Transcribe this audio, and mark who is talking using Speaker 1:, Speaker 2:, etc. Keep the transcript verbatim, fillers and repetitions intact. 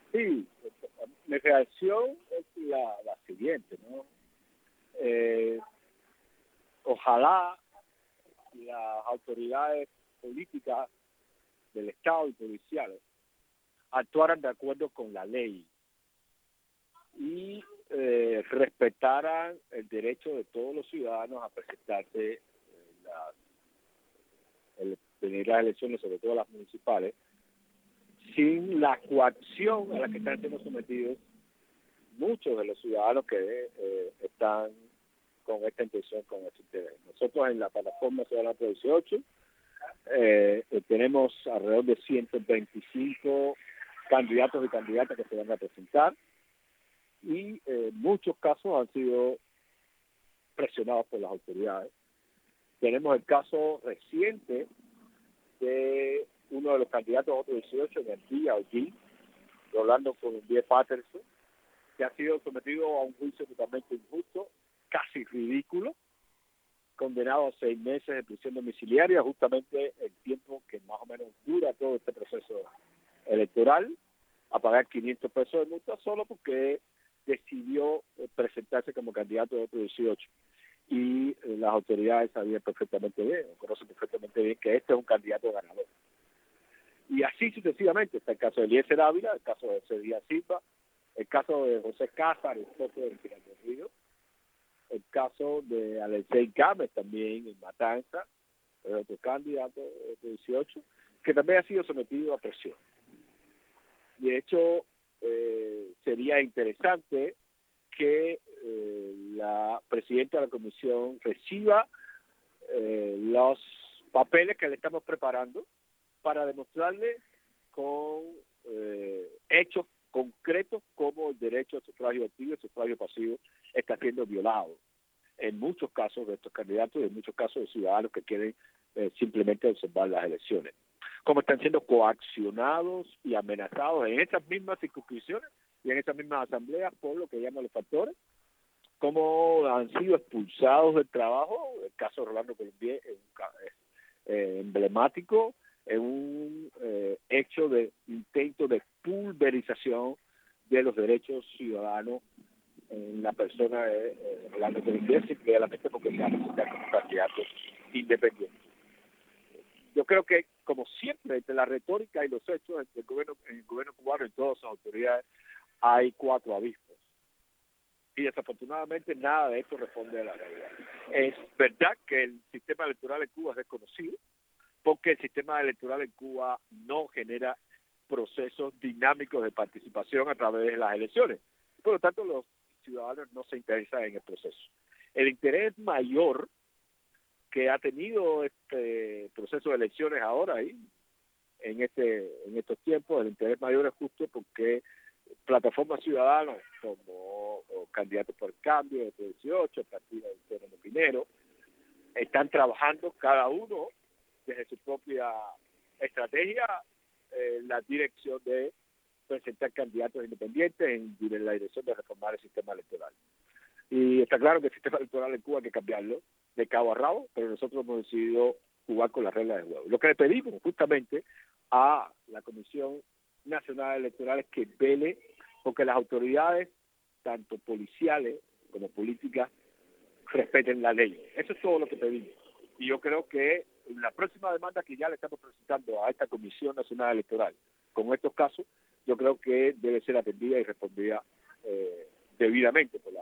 Speaker 1: Sí, mi reacción es la, la siguiente, ¿no? Eh, ojalá las autoridades políticas del Estado y policiales actuaran de acuerdo con la ley y eh, respetaran el derecho de todos los ciudadanos a presentarse en las, en venir a las elecciones, sobre todo las municipales, sin la coacción a la que están siendo sometidos muchos de los ciudadanos que eh, están con esta intención, con este interés. Nosotros en la plataforma Ciudadana dieciocho eh, tenemos alrededor de ciento veinticinco candidatos y candidatas que se van a presentar y eh, muchos casos han sido presionados por las autoridades. Tenemos el caso reciente de uno de los candidatos a otro dieciocho, en el día allí, Rolando Colombier Patterson, que ha sido sometido a un juicio totalmente injusto, casi ridículo, condenado a seis meses de prisión domiciliaria, justamente el tiempo que más o menos dura todo este proceso electoral, a pagar quinientos pesos de multa solo porque decidió presentarse como candidato de otro dieciocho. Y eh, las autoridades sabían perfectamente bien, conocen perfectamente bien que este es un candidato ganador. Y así sucesivamente, está el caso de Eliezer Ávila, el caso de José Díaz Silva, el caso de José Cáceres, el esposo del Pinar del Río, el caso de Alexei Gámez también en Matanza, el otro candidato de dieciocho, que también ha sido sometido a presión. De hecho, eh, sería interesante que eh, la presidenta de la comisión reciba eh, los papeles que le estamos preparando para demostrarle con eh, hechos concretos cómo el derecho al sufragio activo y el sufragio pasivo está siendo violado en muchos casos de estos candidatos y en muchos casos de ciudadanos que quieren eh, simplemente observar las elecciones. Cómo están siendo coaccionados y amenazados en esas mismas circunscripciones y en esas mismas asambleas por lo que llaman los factores, cómo han sido expulsados del trabajo. El caso de Rolando Colombier es, un, es eh, emblemático, es un eh, hecho de intento de pulverización de los derechos ciudadanos en la persona de eh, Rolando Colombier, simplemente porque se ha presentado como candidato independiente. Yo creo que, como siempre, entre la retórica y los hechos, entre el gobierno, en el gobierno cubano y todas sus autoridades, hay cuatro avispas. Y desafortunadamente nada de esto responde a la realidad. Es verdad que el sistema electoral en Cuba es desconocido, porque el sistema electoral en Cuba no genera procesos dinámicos de participación a través de las elecciones. Por lo tanto, los ciudadanos no se interesan en el proceso. El interés mayor que ha tenido este proceso de elecciones ahora ahí, en este en estos tiempos, el interés mayor es justo porque plataformas ciudadanas como Candidatos por el Cambio, de dieciocho, el Partido del Terreno Minero, están trabajando cada uno desde su propia estrategia en la dirección de presentar candidatos independientes en, en la dirección de reformar el sistema electoral. Y está claro que el sistema electoral en Cuba hay que cambiarlo de cabo a rabo, pero nosotros hemos decidido jugar con las reglas del juego. Lo que le pedimos justamente a la Comisión Nacional Electoral es que vele porque las autoridades, tanto policiales como políticas, respeten la ley. Eso es todo lo que pedimos. Y yo creo que la próxima demanda que ya le estamos presentando a esta Comisión Nacional Electoral con estos casos, yo creo que debe ser atendida y respondida eh, debidamente por la